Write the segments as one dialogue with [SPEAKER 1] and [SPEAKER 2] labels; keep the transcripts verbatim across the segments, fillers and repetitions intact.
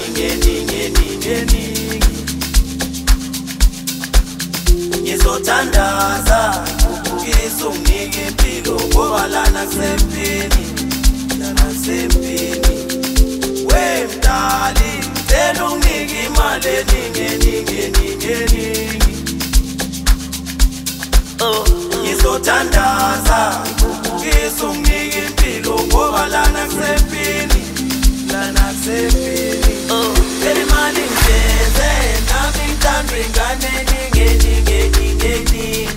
[SPEAKER 1] eningi eningi eningi eningi ngizothandaza ukubukisa unginike impilo ngoba lana kusempini lana kusempini wemdali cela unginike imali eningi eningi eningi eningi oh ngizothandaza ukubukisa unginike impilo ngoba lana kusempini lana kusempini oh cela imali ngeze nami ngithanda ingane eningi eningi eningi eningi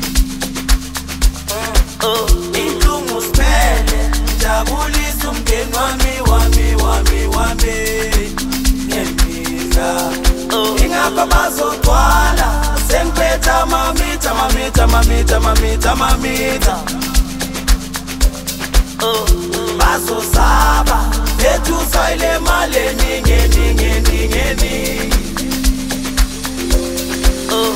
[SPEAKER 1] oh inhlungu siphele jabulisa umngeni wami wami wami wami ngempila oh ingapha bazogcwala sengiphetha mamita mamita mamita mamita mamita oh bazosaba ethu sayile mali eningi eningi eningi eningi oh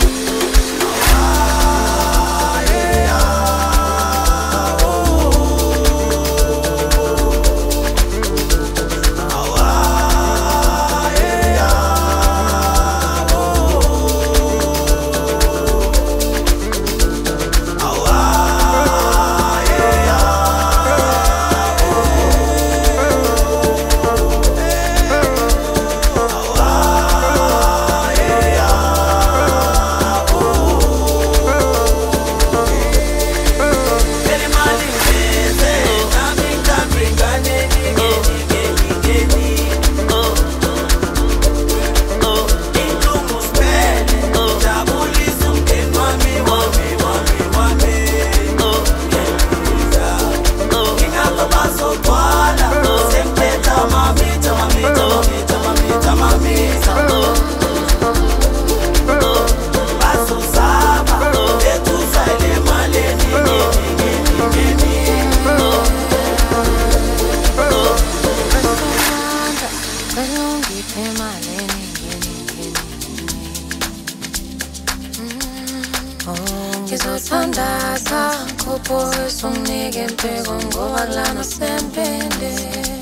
[SPEAKER 2] ngizothandaza ngikhuphuse unginike impilo ngoba lana sempinde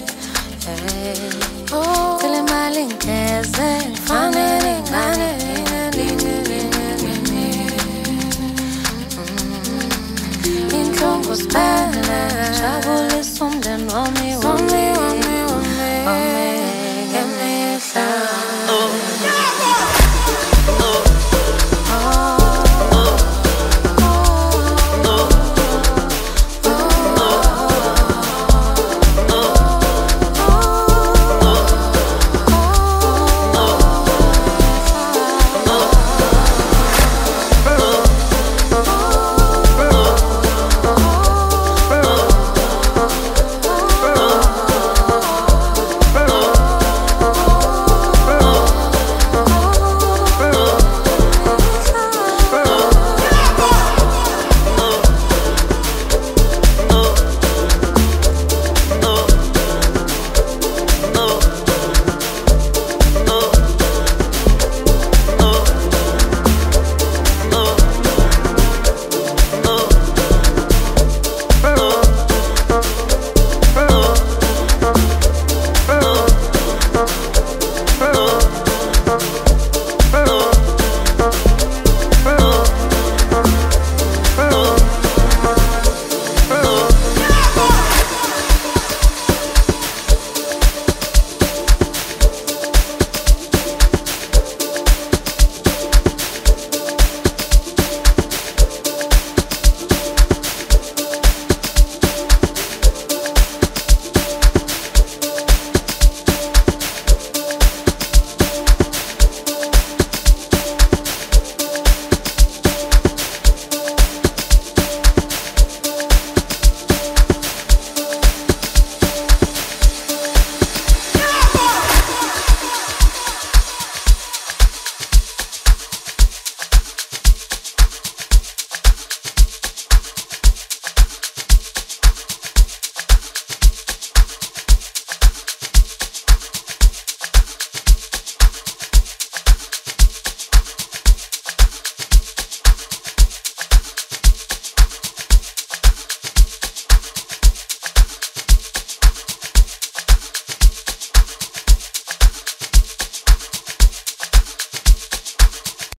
[SPEAKER 2] cela imali ngeze ngifanele ingane inhlungu siphele jabulisa umndeni wami